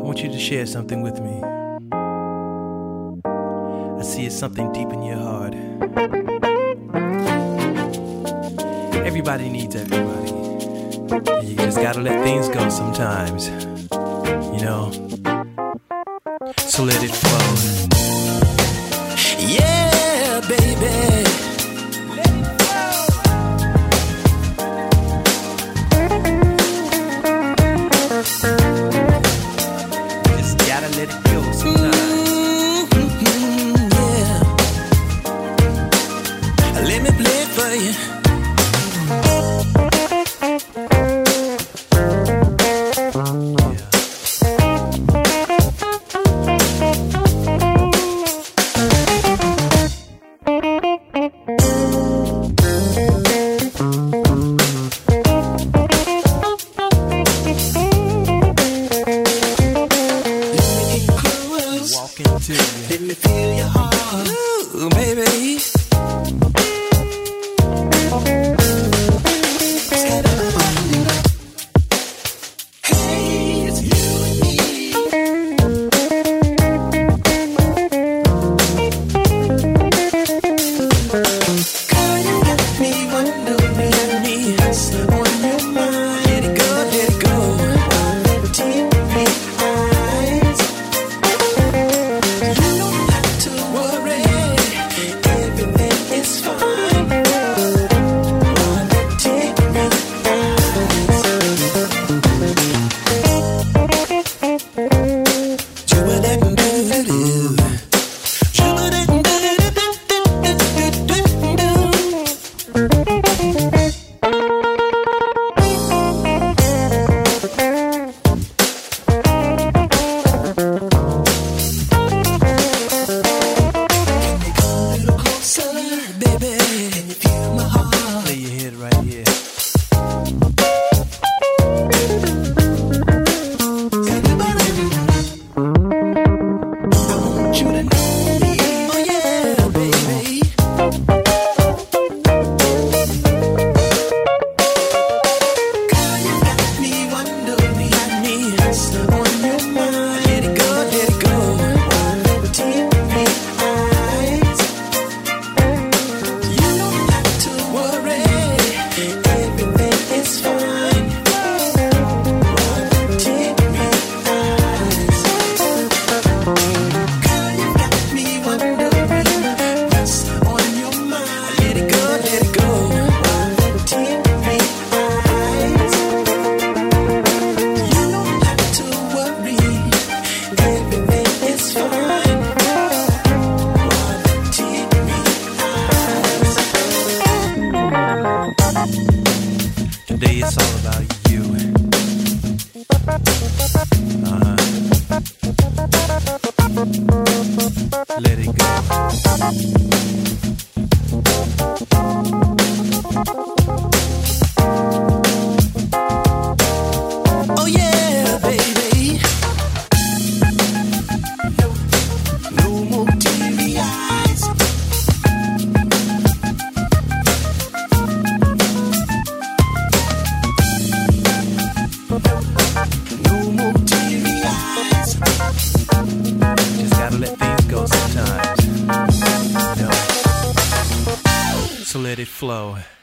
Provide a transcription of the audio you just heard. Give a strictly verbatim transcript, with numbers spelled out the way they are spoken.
want you to share something with me. I see it's something deep in your heart. Everybody needs everybody. And you just gotta let things go sometimes. You know? So let it flow. Yeah, baby. Just gotta let it go sometimes. Mm-hmm, yeah. Let me play it for you. Let me feel your heart, ooh, baby. Hey, it's you and me. Girl, you got me wondering, me and me, on your mind. Let it go, let it go. Let it take me eyes. Baby, can you feel my heart? Lay your head right here. I want you to know me. Oh yeah, baby. Girl, you got me wondering, I need on your mind. Let it go, let it go. Let it take me eyes. You don't have to worry, everything is fine. Take me eyes. Girl, you got me wondering what's on your mind. Let it go, let it go. Take me eyes. You don't have to worry, everything is fine. Take me eyes. Today it's all about you. Uh-huh. Let it go. Oh yeah, baby. No, no more teary eyes. No more teary eyes. Just gotta let things go sometimes. You know? So let it flow.